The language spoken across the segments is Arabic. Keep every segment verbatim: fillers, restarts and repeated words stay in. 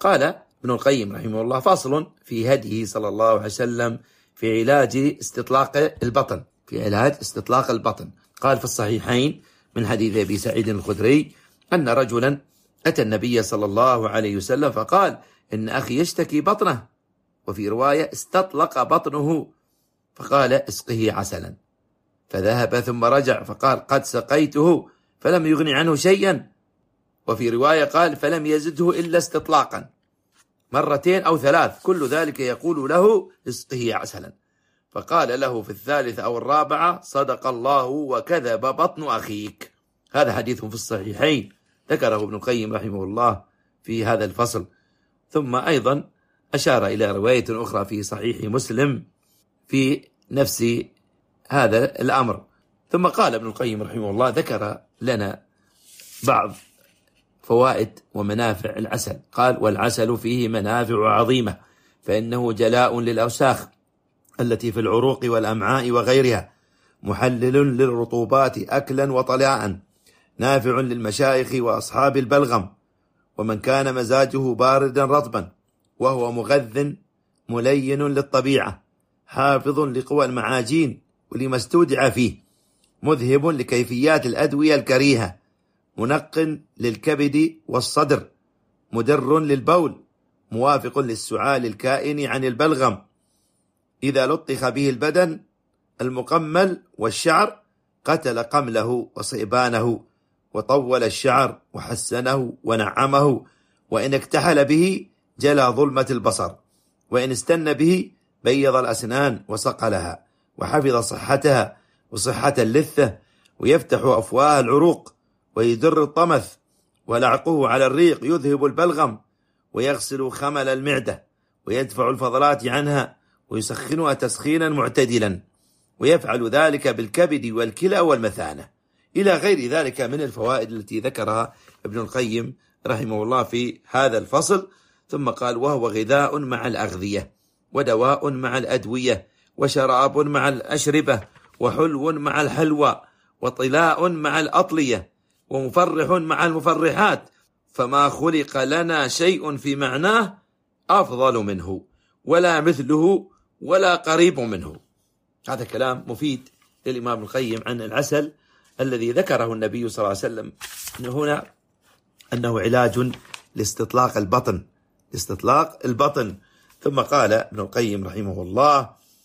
قال ابن القيم رحمه الله: فاصل في هديه صلى الله عليه وسلم في علاج استطلاق البطن في علاج استطلاق البطن قال في الصحيحين من حديث أبي سعيد الخدري أن رجلا أتى النبي صلى الله عليه وسلم فقال: إن أخي يشتكي بطنه، وفي رواية استطلق بطنه، فقال: اسقه عسلا. فذهب ثم رجع فقال: قد سقيته فلم يغن عنه شيئا، وفي رواية قال: فلم يزده إلا استطلاقا، مرتين أو ثلاث، كل ذلك يقول له: اسقه عسلا. فقال له في الثالثة أو الرابعة: صدق الله وكذب بطن أخيك. هذا حديث في الصحيحين ذكره ابن القيم رحمه الله في هذا الفصل. ثم أيضا أشار إلى رواية أخرى في صحيح مسلم في نفس هذا الأمر. ثم قال ابن القيم رحمه الله: ذكر لنا بعض فوائد ومنافع العسل. قال: والعسل فيه منافع عظيمة، فإنه جلاء للأوساخ التي في العروق والأمعاء وغيرها، محلل للرطوبات أكلا وطلاء، نافع للمشايخ وأصحاب البلغم، ومن كان مزاجه باردا رطبا، وهو مغذ ملين للطبيعة، حافظ لقوى المعاجين ولما استودع فيه، مذهب لكيفيات الأدوية الكريهة، منق للكبد والصدر، مدر للبول، موافق للسعال الكائن عن البلغم، إذا لطخ به البدن المقمل والشعر قتل قمله وصيبانه، وطول الشعر وحسنه ونعمه، وإن اكتحل به جلى ظلمة البصر، وإن استن به بيض الأسنان وصقلها، وحفظ صحتها وصحة اللثة، ويفتح أفواه العروق، ويدر الطمث، ولعقه على الريق يذهب البلغم، ويغسل خمل المعدة، ويدفع الفضلات عنها، ويسخنها تسخينا معتدلا، ويفعل ذلك بالكبد والكلى والمثانة، إلى غير ذلك من الفوائد التي ذكرها ابن القيم رحمه الله في هذا الفصل. ثم قال: وهو غذاء مع الأغذية، ودواء مع الأدوية، وشراب مع الأشربة، وحلو مع الحلوى، وطلاء مع الأطلية، ومفرح مع المفرحات، فما خلق لنا شيء في معناه أفضل منه، ولا مثله ولا قريب منه. هذا كلام مفيد للإمام ابن القيم عن العسل الذي ذكره النبي صلى الله عليه وسلم هنا أنه علاج لاستطلاق البطن لاستطلاق البطن. ثم قال ابن القيم رحمه الله: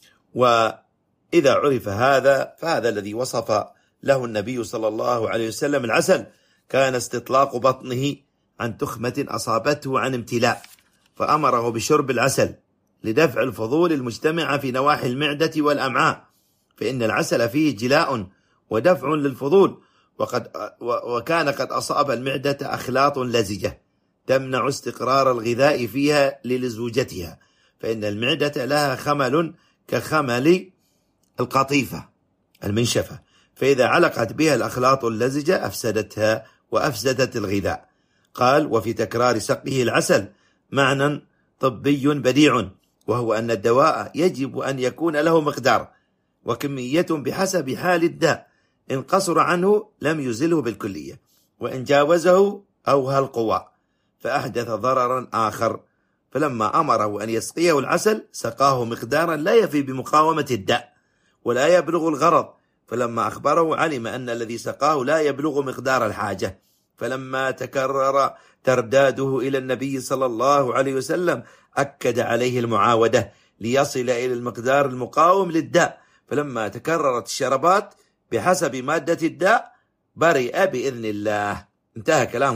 وإذا عرف هذا فهذا الذي وصف له النبي صلى الله عليه وسلم العسل، كان استطلاق بطنه عن تخمة أصابته عن امتلاء، فأمره بشرب العسل لدفع الفضول المجتمعة في نواحي المعدة والأمعاء، فإن العسل فيه جلاء ودفع للفضول، وقد وكان قد أصاب المعدة أخلاط لزجة تمنع استقرار الغذاء فيها للزوجتها، فإن المعدة لها خمل كخمل القطيفة المنشفة، فإذا علقت بها الأخلاط اللزجة أفسدتها وأفسدت الغذاء. قال: وفي تكرار سقه العسل معنى طبي بديع، وهو أن الدواء يجب أن يكون له مقدار وكمية بحسب حال الداء، إن قصر عنه لم يزله بالكلية، وإن جاوزه أوهى القوى فأحدث ضررا آخر. فلما أمره أن يسقيه العسل سقاه مقدارا لا يفي بمقاومة الداء ولا يبلغ الغرض، فلما أخبره علم أن الذي سقاه لا يبلغ مقدار الحاجة. فلما تكرر ترداده إلى النبي صلى الله عليه وسلم أكد عليه المعاودة ليصل إلى المقدار المقاوم للداء، فلما تكررت الشربات بحسب مادة الداء برئ بإذن الله. انتهى كلامه.